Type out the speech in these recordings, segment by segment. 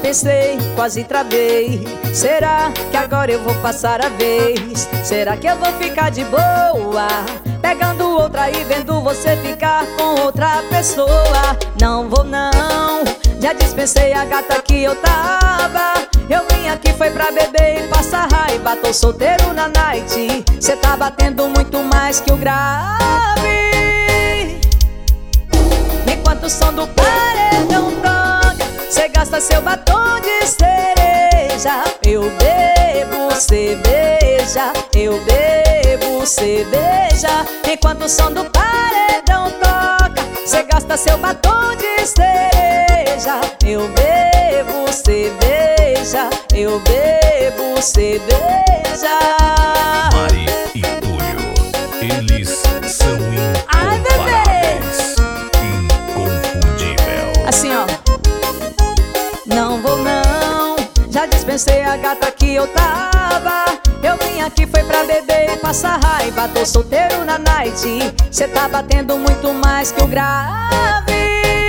pensei, quase travei. Será que agora eu vou passar a vez? Será que eu vou ficar de boa, pegando outra e vendo você ficar com outra pessoa? Não vou não, já dispensei a gata que eu tava. Eu vim aqui foi pra beber e passar raiva. Tô solteiro na night, cê tá batendo muito mais que o grave. Enquanto o som do paredão toca, cê gasta seu batom de cereja. Eu bebo cerveja, eu bebo cerveja. Enquanto o som do paredão toca, cê gasta seu batom de cereja. Eu bebo cerveja, eu bebo cerveja. Mari e Túlio, eles são incomparáveis, inconfundível. Assim ó, não vou não, já dispensei a gata que eu tava. Eu vim aqui foi pra beber e passar raiva. Tô solteiro na night, cê tá batendo muito mais que o grave.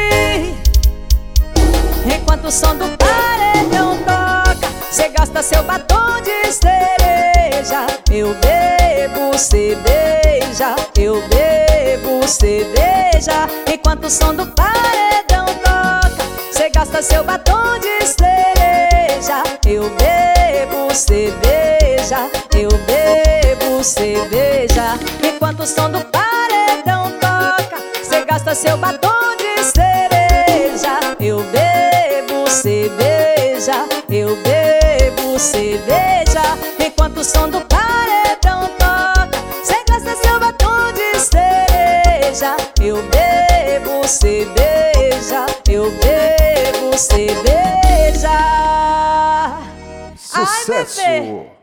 Enquanto o som do paredão toca, cê gasta seu batom de cereja. Eu bebo cerveja, eu bebo cerveja. Enquanto o som do paredão toca, cê gasta seu batom de cereja. Eu bebo cerveja, eu bebo cerveja. Enquanto o som do paredão toca, cê gasta seu batom de cereja. Eu bebo cerveja, eu bebo cerveja. Enquanto o som do paredão toca, cê gasta seu batom de cereja. Eu bebo cerveja, eu bebo cerveja. Sucesso! Ai, bebê.